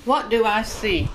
What do I see?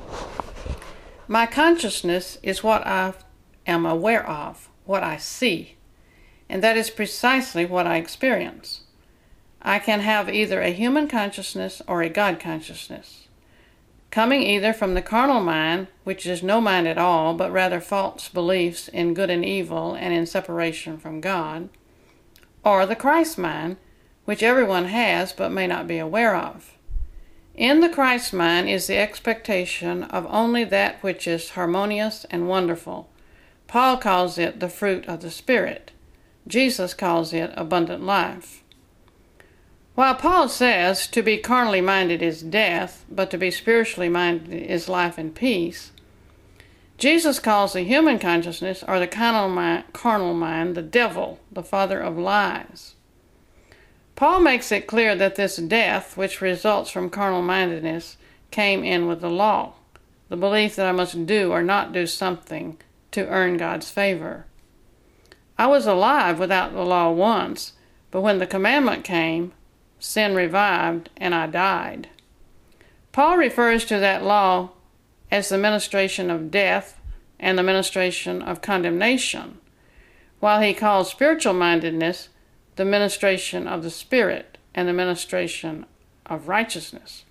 My consciousness is what I am aware of, what I see, and that is precisely what I experience. I can have either a human consciousness or a God consciousness, coming either from the carnal mind, which is no mind at all, but rather false beliefs in good and evil and in separation from God, or the Christ mind, which everyone has but may not be aware of. In the Christ mind is the expectation of only that which is harmonious and wonderful. Paul calls it the fruit of the Spirit. Jesus calls it abundant life. While Paul says to be carnally minded is death, but to be spiritually minded is life and peace, Jesus calls the human consciousness or the carnal mind the devil, the father of lies. Paul makes it clear that this death, which results from carnal mindedness, came in with the law, the belief that I must do or not do something to earn God's favor. I was alive without the law once, but when the commandment came, sin revived and I died. Paul refers to that law as the ministration of death and the ministration of condemnation, while he calls spiritual mindedness the ministration of the Spirit and the ministration of righteousness.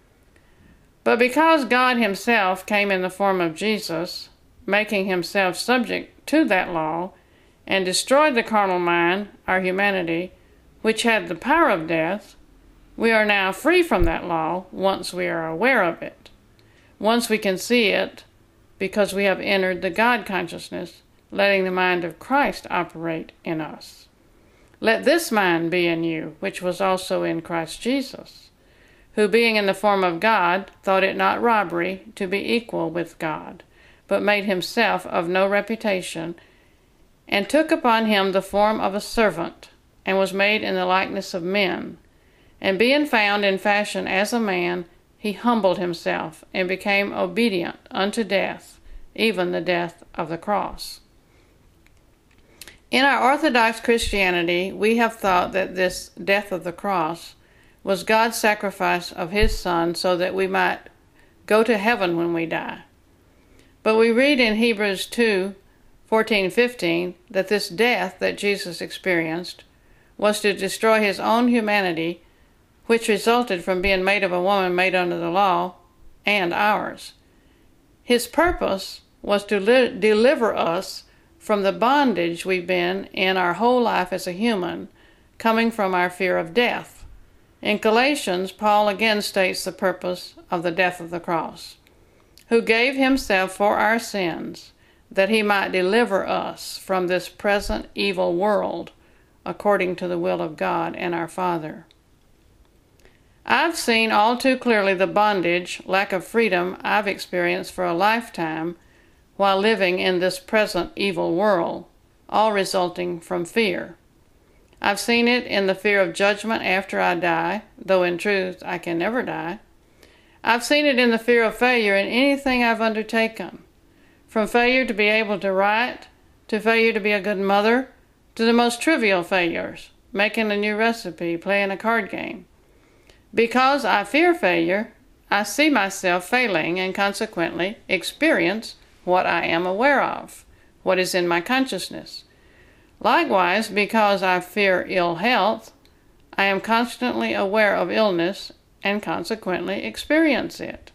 But because God himself came in the form of Jesus, making himself subject to that law, and destroyed the carnal mind, our humanity, which had the power of death, we are now free from that law once we are aware of it. Once we can see it, because we have entered the God consciousness, letting the mind of Christ operate in us. Let this mind be in you, which was also in Christ Jesus, who being in the form of God, thought it not robbery to be equal with God, but made himself of no reputation, and took upon him the form of a servant, and was made in the likeness of men. And being found in fashion as a man, he humbled himself, and became obedient unto death, even the death of the cross. In our Orthodox Christianity, we have thought that this death of the cross was God's sacrifice of his Son so that we might go to heaven when we die. But we read in Hebrews 2:14-15 that this death that Jesus experienced was to destroy his own humanity, which resulted from being made of a woman made under the law, and ours. His purpose was to deliver us from the bondage we've been in our whole life as a human, coming from our fear of death. In Galatians, Paul again states the purpose of the death of the cross, who gave himself for our sins, that he might deliver us from this present evil world, according to the will of God and our Father. I've seen all too clearly the bondage, lack of freedom I've experienced for a lifetime while living in this present evil world, all resulting from fear. I've seen it in the fear of judgment after I die, though in truth I can never die. I've seen it in the fear of failure in anything I've undertaken, from failure to be able to write, to failure to be a good mother, to the most trivial failures, making a new recipe, playing a card game. Because I fear failure, I see myself failing and consequently experience what I am aware of, what is in my consciousness. Likewise, because I fear ill health, I am constantly aware of illness and consequently experience it.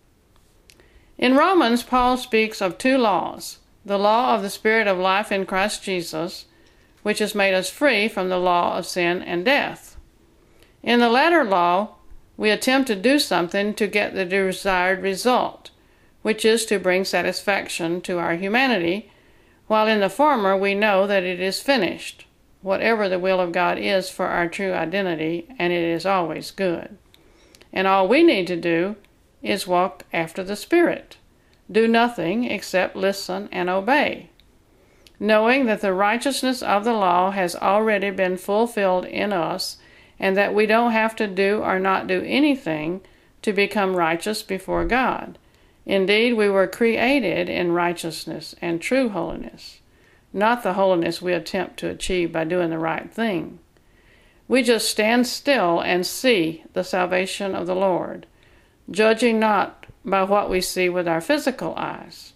In Romans, Paul speaks of two laws, the law of the Spirit of life in Christ Jesus, which has made us free from the law of sin and death. In the latter law, we attempt to do something to get the desired result, which is to bring satisfaction to our humanity, while in the former we know that it is finished, whatever the will of God is for our true identity, and it is always good. And all we need to do is walk after the Spirit, do nothing except listen and obey, knowing that the righteousness of the law has already been fulfilled in us, and that we don't have to do or not do anything to become righteous before God. Indeed, we were created in righteousness and true holiness, not the holiness we attempt to achieve by doing the right thing. We just stand still and see the salvation of the Lord, judging not by what we see with our physical eyes.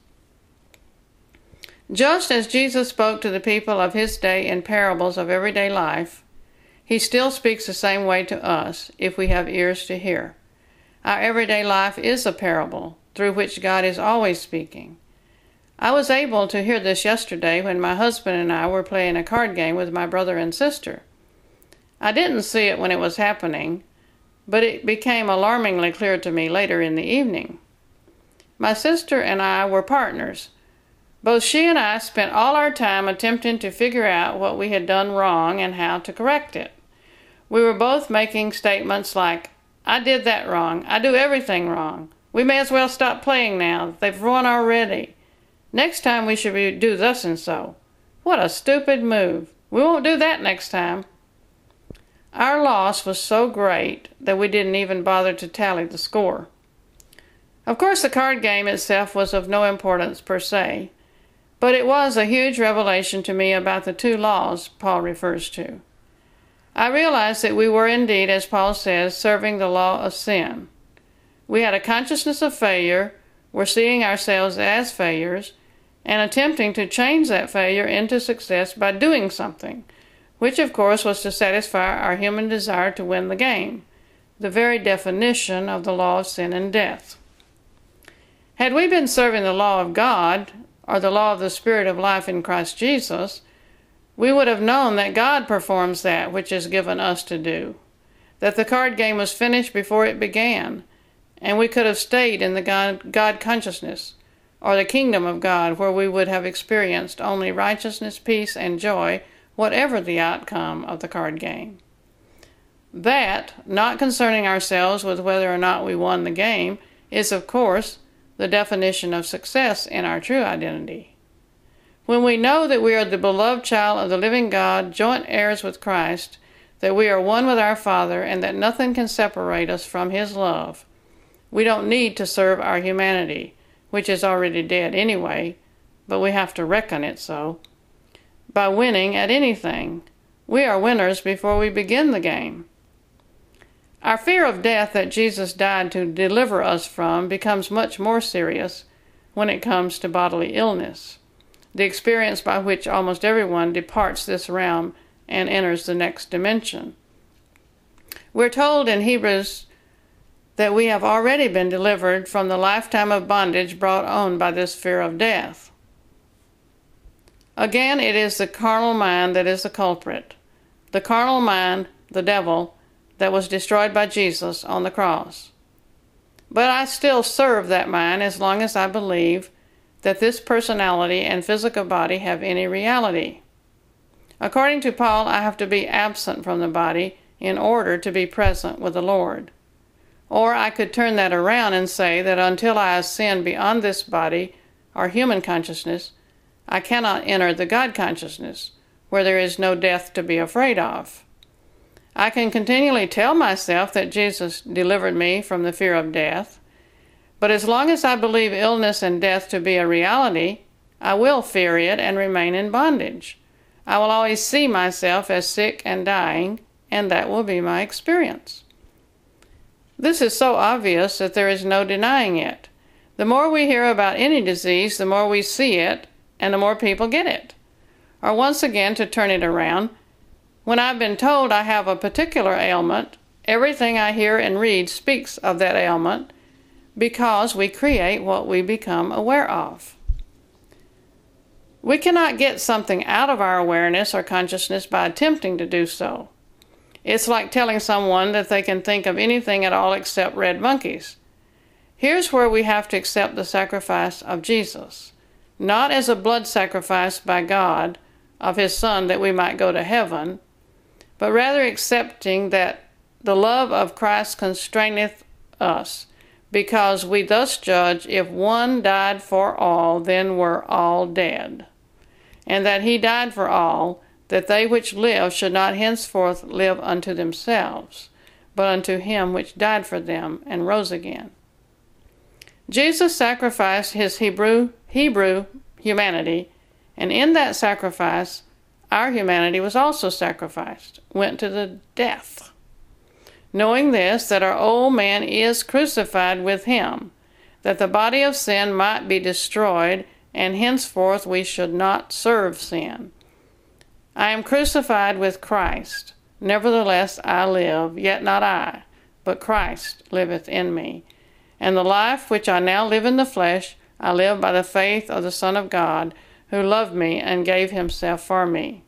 Just as Jesus spoke to the people of his day in parables of everyday life, he still speaks the same way to us if we have ears to hear. Our everyday life is a parable through which God is always speaking. I was able to hear this yesterday when my husband and I were playing a card game with my brother and sister. I didn't see it when it was happening, but it became alarmingly clear to me later in the evening. My sister and I were partners. Both she and I spent all our time attempting to figure out what we had done wrong and how to correct it. We were both making statements like, "I did that wrong. I do everything wrong. We may as well stop playing now. They've won already. Next time we should do thus and so. What a stupid move. We won't do that next time." Our loss was so great that we didn't even bother to tally the score. Of course, the card game itself was of no importance per se, but it was a huge revelation to me about the two laws Paul refers to. I realized that we were indeed, as Paul says, serving the law of sin. We had a consciousness of failure, were seeing ourselves as failures, and attempting to change that failure into success by doing something, which of course was to satisfy our human desire to win the game, the very definition of the law of sin and death. Had we been serving the law of God, or the law of the Spirit of life in Christ Jesus, we would have known that God performs that which is given us to do, that the card game was finished before it began, and we could have stayed in the God consciousness, or the kingdom of God, where we would have experienced only righteousness, peace, and joy, whatever the outcome of the card game. That, not concerning ourselves with whether or not we won the game, is, of course, the definition of success in our true identity. When we know that we are the beloved child of the living God, joint heirs with Christ, that we are one with our Father, and that nothing can separate us from his love, we don't need to serve our humanity, which is already dead anyway, but we have to reckon it so, by winning at anything. We are winners before we begin the game. Our fear of death that Jesus died to deliver us from becomes much more serious when it comes to bodily illness, the experience by which almost everyone departs this realm and enters the next dimension. We're told in Hebrews that we have already been delivered from the lifetime of bondage brought on by this fear of death. Again, it is the carnal mind that is the culprit. The carnal mind, the devil, that was destroyed by Jesus on the cross. But I still serve that mind as long as I believe that this personality and physical body have any reality. According to Paul, I have to be absent from the body in order to be present with the Lord. Or I could turn that around and say that until I ascend beyond this body, or human consciousness, I cannot enter the God consciousness, where there is no death to be afraid of. I can continually tell myself that Jesus delivered me from the fear of death, but as long as I believe illness and death to be a reality, I will fear it and remain in bondage. I will always see myself as sick and dying, and that will be my experience. This is so obvious that there is no denying it. The more we hear about any disease, the more we see it, and the more people get it. Or once again, to turn it around, when I've been told I have a particular ailment, everything I hear and read speaks of that ailment, because we create what we become aware of. We cannot get something out of our awareness or consciousness by attempting to do so. It's like telling someone that they can think of anything at all except red monkeys. Here's where we have to accept the sacrifice of Jesus, not as a blood sacrifice by God of his Son that we might go to heaven, but rather accepting that the love of Christ constraineth us, because we thus judge, if one died for all, then were all dead. And that he died for all, that they which live should not henceforth live unto themselves, but unto him which died for them and rose again. Jesus sacrificed his Hebrew humanity, and in that sacrifice, our humanity was also sacrificed, went to the death. knowing this, that our old man is crucified with him, that the body of sin might be destroyed, and henceforth we should not serve sin. I am crucified with Christ. Nevertheless I live, yet not I, but Christ liveth in me. And the life which I now live in the flesh, I live by the faith of the Son of God, who loved me and gave himself for me.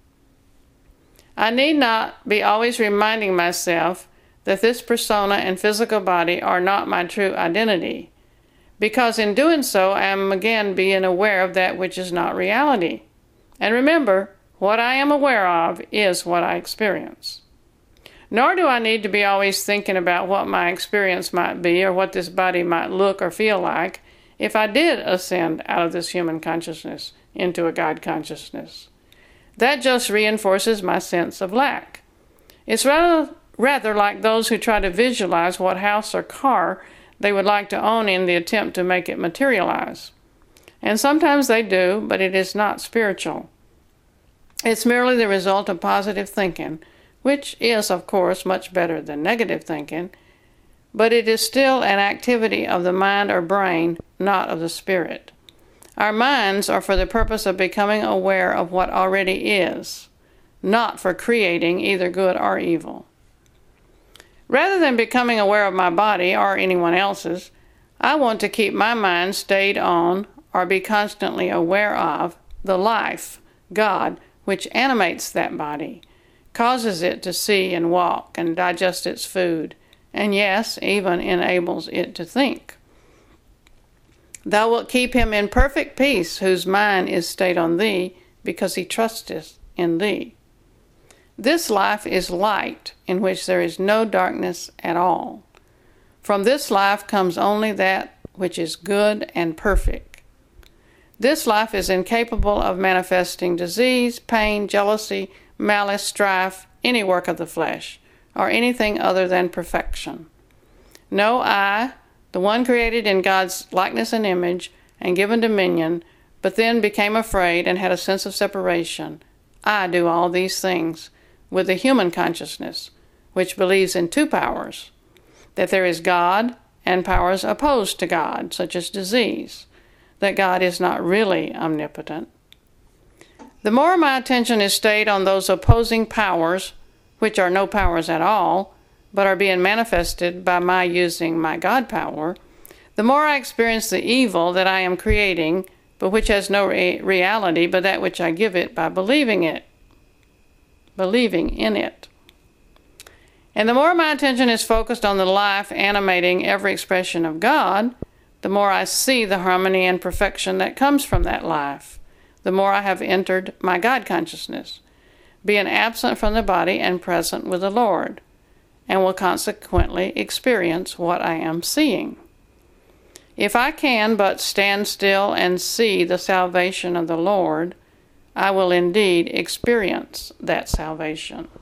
I need not be always reminding myself that this persona and physical body are not my true identity, because in doing so I am again being aware of that which is not reality. And remember, what I am aware of is what I experience. Nor do I need to be always thinking about what my experience might be or what this body might look or feel like if I did ascend out of this human consciousness into a God consciousness. That just reinforces my sense of lack. It's rather like those who try to visualize what house or car they would like to own in the attempt to make it materialize. And sometimes they do, but it is not spiritual. It's merely the result of positive thinking, which is, of course, much better than negative thinking, but it is still an activity of the mind or brain, not of the spirit. Our minds are for the purpose of becoming aware of what already is, not for creating either good or evil. Rather than becoming aware of my body or anyone else's, I want to keep my mind stayed on or be constantly aware of the life, God, which animates that body, causes it to see and walk and digest its food, and yes, even enables it to think. Thou wilt keep him in perfect peace, whose mind is stayed on thee, because he trusteth in thee. This life is light, in which there is no darkness at all. From this life comes only that which is good and perfect. This life is incapable of manifesting disease, pain, jealousy, malice, strife, any work of the flesh, or anything other than perfection. No, I, the one created in God's likeness and image, and given dominion, but then became afraid and had a sense of separation, I do all these things with the human consciousness, which believes in two powers, that there is God and powers opposed to God, such as disease, that God is not really omnipotent. The more my attention is stayed on those opposing powers, which are no powers at all, but are being manifested by my using my God power, the more I experience the evil that I am creating, but which has no reality but that which I give it by believing in it. And the more my attention is focused on the life animating every expression of God, the more I see the harmony and perfection that comes from that life, the more I have entered my God consciousness, being absent from the body and present with the Lord, and will consequently experience what I am seeing. If I can but stand still and see the salvation of the Lord, I will indeed experience that salvation.